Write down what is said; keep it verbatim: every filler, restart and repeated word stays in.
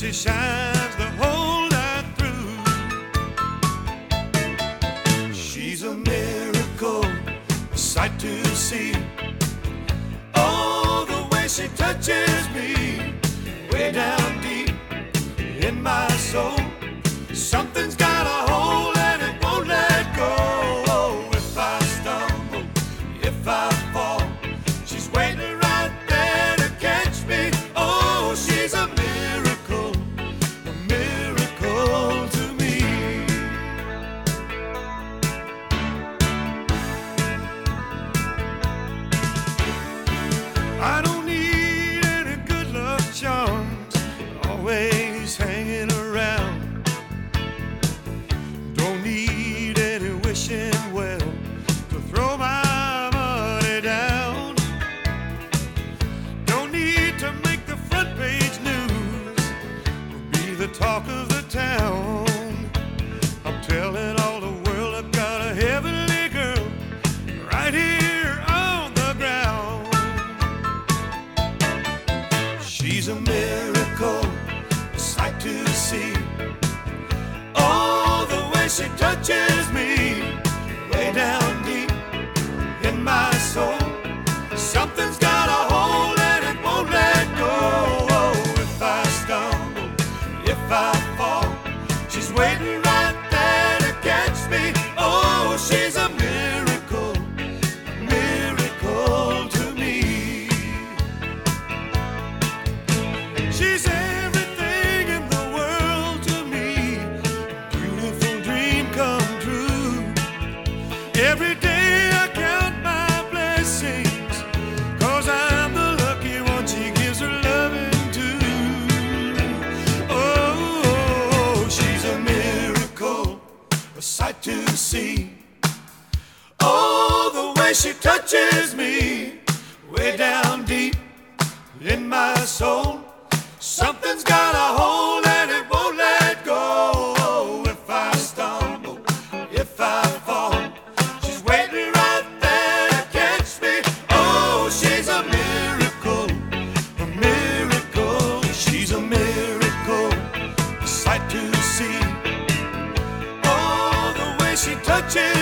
she shines the whole night through. She's a miracle, a sight to see. Oh, the way she touches me, way down deep in my soul. Something's got a hold and it won't let go. If I stumble, if I fall, she's waiting right there to catch me. Oh, she's a miracle, a miracle to me. I don't need any good luck charms, always hanging around. Don't need any wishing well to throw my money down. Don't need to make the front page news or be the talk of the town. I'm telling all the world I've got a heavenly girl right here on the ground. She's a miracle, a sight to see. Oh, the way she touches me, way down deep in my soul. Something's got a hold and it won't let go. Oh, if I stumble, if I fall, she's waiting right there to catch me. Oh, she's a miracle, a miracle to me. She's everything in the world to me, beautiful dream come true. Every day I count my blessings, 'cause I'm the lucky one she gives her loving to. Oh, she's a miracle, a sight to see. Oh, the way she touches me, way down deep in my soul. Something's got a hold and it won't let go. If I stumble, if I fall, she's waiting right there to catch me. Oh, she's a miracle, a miracle. She's a miracle, a sight to see. Oh, the way she touches